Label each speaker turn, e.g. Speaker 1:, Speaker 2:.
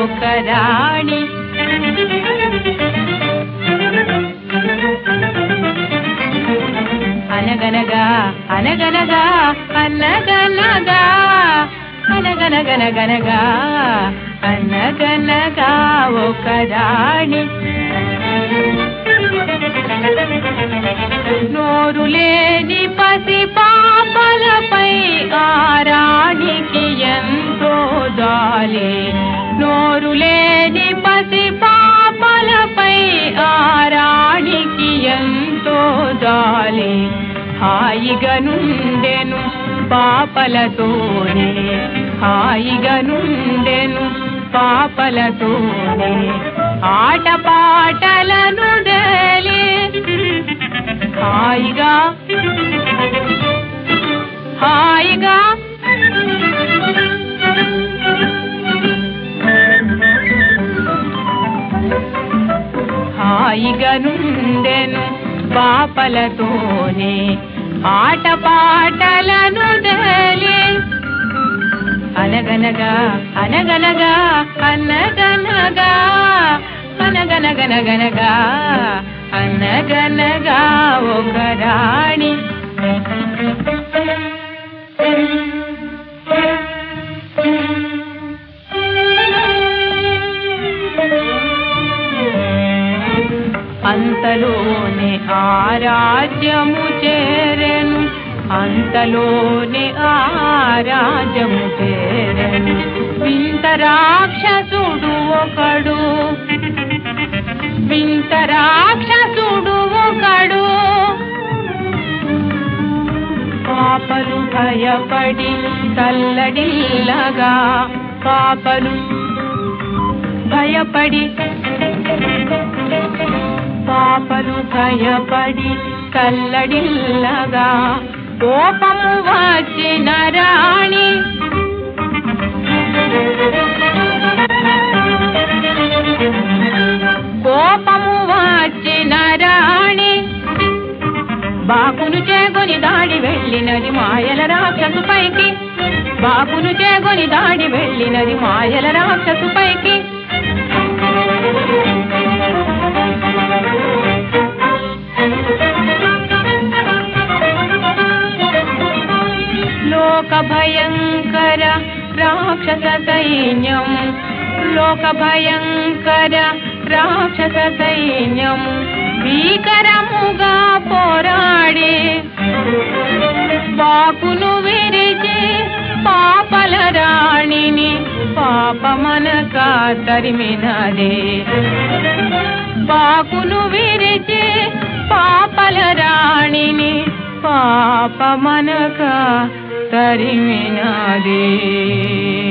Speaker 1: ఒక రాణి. అనగనగా అనగనగా అనగనగా అనగనగనగనగా అనగనగా ఒక రాణి. నోరు లేని పసి పాపలపై ఆ రాణికి ఎంతో జాలి. నోరు లేని పసి పాపలపై ఆ రాణికి ఎంతో జాలి. హాయిగా నుండెను పాపలతోనే, హాయిగా నుండెను పాపలతోనే, ఆటపాటలను డేలి హాయిగా హాయిగా హాయిగా నుండెను పాపలతోనే, ఆటపాటలను డేలి అనగనగా అనగనగా అనగనగా అనగనగనగనగా అనగనగా ఒక రాణి. అంతలోనే ఆ రాజ్యము చేరెను, అంతలోనే ఆ రాజ్యము చేరెను. వింత రాక్షసుడు ఒకడు, వింత రాక్షసుడు ఒకడు. పాపలు భయపడి తల్లడిల్లగా, పాపలు భయపడి పాపలు భయపడి కల్లడిల్లగా, కోపము వచ్చిన రాణి కోపము వచ్చిన రాణి బాకును చేగొని దాడి వెళ్ళినది మాయల రాక్షసు పైకి. బాకును చేగొని దాడి వెళ్ళినది మాయల రాక్షసు పైకి. లోక భయంకర రాక్షస సైన్యం, లోక భయంకర రాక్షస సైన్యం భీకరముగా పోరాడి, బాకును విరిచి పాపల రాణిని పాపమనక తరిమినదే. బాకును విరిచి పాపల రాణిని పాపమనక తరిమినదే.